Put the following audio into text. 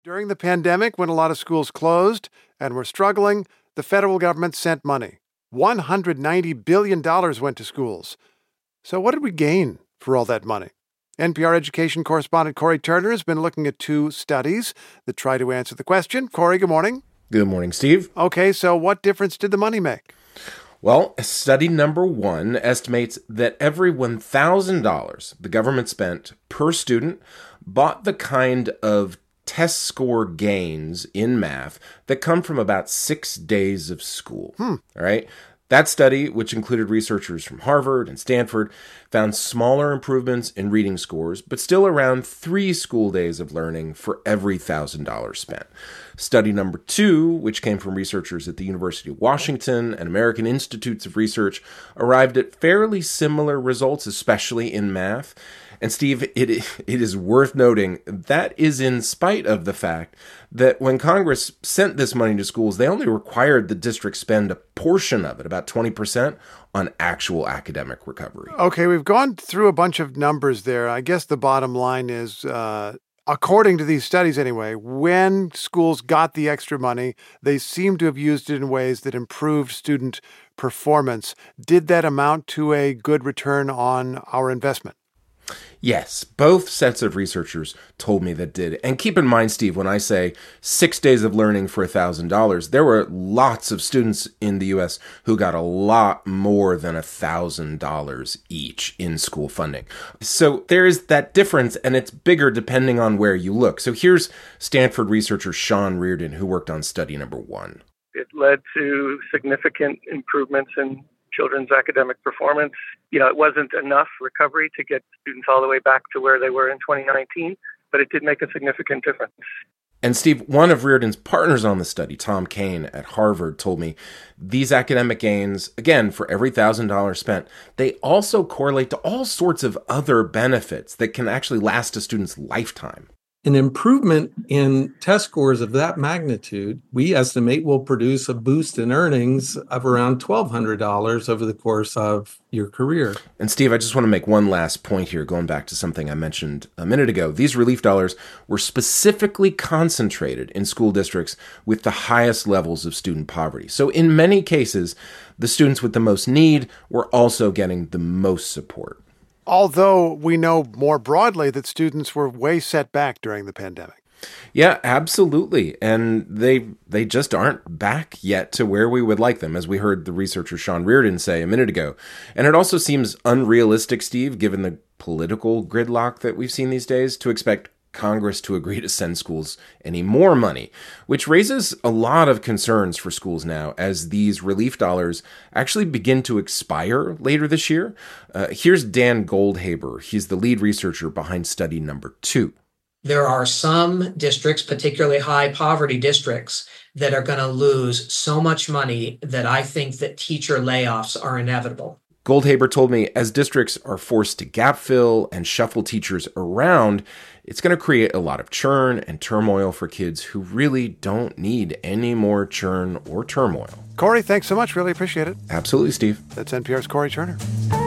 During the pandemic, when a lot of schools closed and were struggling, the federal government sent money. $190 billion went to schools. So what did we gain for all that money? NPR education correspondent Cory Turner has been looking at two studies that try to answer the question. Cory, good morning. Good morning, Steve. Okay, so what difference did the money make? Well, study number one estimates that every $1,000 the government spent per student bought the kind of test score gains in math that come from about 6 days of school. All right. That study, which included researchers from Harvard and Stanford, found smaller improvements in reading scores, but still around 3 school days of learning for every $1,000 spent. Study number two, which came from researchers at the University of Washington and American Institutes of Research, arrived at fairly similar results, especially in math. And Steve, it is worth noting that is in spite of the fact that when Congress sent this money to schools, they only required the district spend a portion of it, about 20%, on actual academic recovery. Okay, we've gone through a bunch of numbers there. I guess the bottom line is, according to these studies anyway, when schools got the extra money, they seem to have used it in ways that improved student performance. Did that amount to a good return on our investment? Yes, both sets of researchers told me that did. And keep in mind, Steve, when I say 6 days of learning for $1,000, there were lots of students in the U.S. who got a lot more than $1,000 each in school funding. So there is that difference, and it's bigger depending on where you look. So here's Stanford researcher Sean Reardon, who worked on study number one. It led to significant improvements in children's academic performance. It wasn't enough recovery to get students all the way back to where they were in 2019, but it did make a significant difference. And Steve, one of Reardon's partners on the study, Tom Kane at Harvard, told me these academic gains, again, for every $1,000 spent, they also correlate to all sorts of other benefits that can actually last a student's lifetime. An improvement in test scores of that magnitude, we estimate, will produce a boost in earnings of around $1,200 over the course of your career. And Steve, I just want to make one last point here, going back to something I mentioned a minute ago. These relief dollars were specifically concentrated in school districts with the highest levels of student poverty. So in many cases, the students with the most need were also getting the most support. Although we know more broadly that students were way set back during the pandemic. Yeah, absolutely. And they just aren't back yet to where we would like them, as we heard the researcher Sean Reardon say a minute ago. And it also seems unrealistic, Steve, given the political gridlock that we've seen these days, to expect Congress to agree to send schools any more money, which raises a lot of concerns for schools now as these relief dollars actually begin to expire later this year. Here's Dan Goldhaber. He's the lead researcher behind study number two. There are some districts, particularly high poverty districts, that are going to lose so much money that I think that teacher layoffs are inevitable. Goldhaber told me as districts are forced to gap fill and shuffle teachers around, it's going to create a lot of churn and turmoil for kids who really don't need any more churn or turmoil. Cory, thanks so much. Really appreciate it. Absolutely, Steve. That's NPR's Cory Turner.